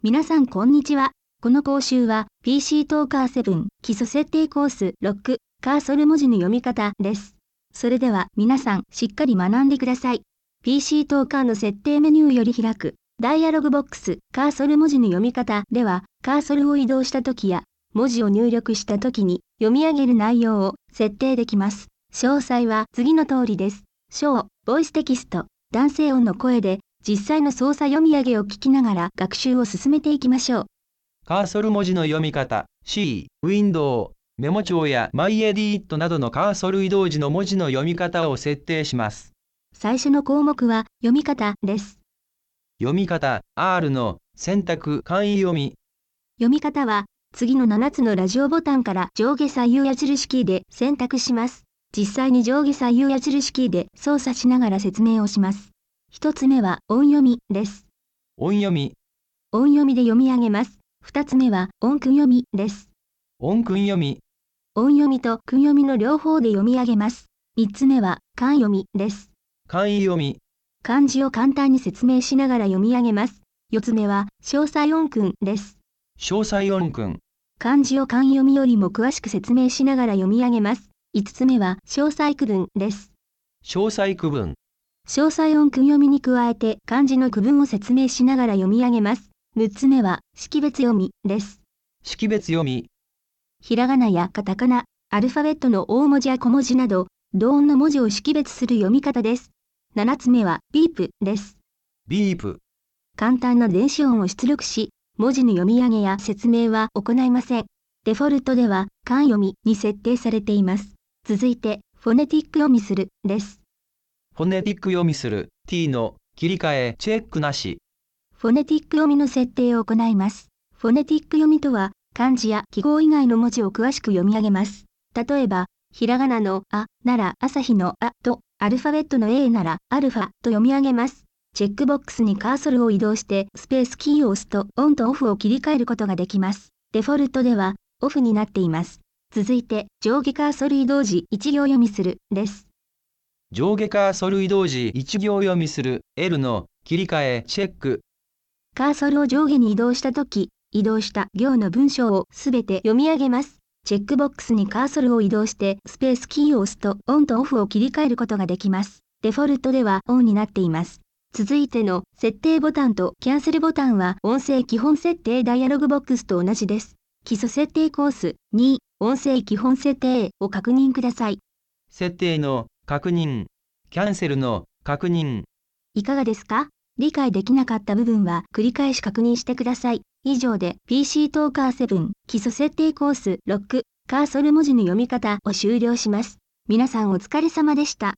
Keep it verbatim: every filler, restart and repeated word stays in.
皆さんこんにちは。この講習は ピーシー トーカーセブン基礎設定コースろくカーソル文字の読み方です。それでは皆さんしっかり学んでください。ピーシー トーカーの設定メニューより開くダイアログボックスカーソル文字の読み方ではカーソルを移動した時や文字を入力した時に読み上げる内容を設定できます。詳細は次の通りです。小、ボイステキスト、男性音の声で実際の操作読み上げを聞きながら学習を進めていきましょう。 カーソル文字の読み方 C、ウィンドウ、メモ帳やマイエディットなどのカーソル移動時の文字の読み方を設定します。 最初の項目は読み方です。 読み方 R の選択簡易読み。 読み方は次のななつのラジオボタンから上下左右矢印キーで選択します。実際に上下左右矢印キーで操作しながら説明をします。一つ目は音読みです。 音読み。 音読みで読み上げます。二つ目は音訓読みです。 音訓読み。 音読みと訓読みの両方で読み上げます。三つ目は簡読みです。 簡易読み。 漢字を簡単に説明しながら読み上げます。四つ目は詳細音訓です。 詳細音訓。 漢字を簡読みよりも詳しく説明しながら読み上げます。五つ目は詳細区分です。 詳細区分。 詳細音訓読みに加えて漢字の区分を説明しながら読み上げます。六つ目は識別読みです。 識別読み。 ひらがなやカタカナ、アルファベットの大文字や小文字など、同音の文字を識別する読み方です。七つ目はビープです。 ビープ。 簡単な電子音を出力し、文字の読み上げや説明は行いません。デフォルトでは簡読みに設定されています。続いて、フォネティック読みするです。 フォネティック読みする T の切り替えチェックなし。 フォネティック読みの設定を行います。フォネティック読みとは、漢字や記号以外の文字を詳しく読み上げます。例えば、ひらがなのあなら朝日のあと、アルファベットの A ならアルファと読み上げます。チェックボックスにカーソルを移動してスペースキーを押すとオンとオフを切り替えることができます。デフォルトではオフになっています。続いて、上下カーソル移動時一行読みするです。 上下カーソル移動時一行読みする L の切り替えチェック。 カーソルを上下に移動したとき、移動した行の文章をすべて読み上げます。チェックボックスにカーソルを移動してスペースキーを押すとオンとオフを切り替えることができます。デフォルトではオンになっています。続いての設定ボタンとキャンセルボタンは音声基本設定ダイアログボックスと同じです。基礎設定コースに音声基本設定を確認ください。 設定の確認、キャンセルの確認。 いかがですか？理解できなかった部分は繰り返し確認してください。以上で ピーシー トーカーセブン基礎設定コースろくカーソル文字の読み方を終了します。皆さんお疲れ様でした。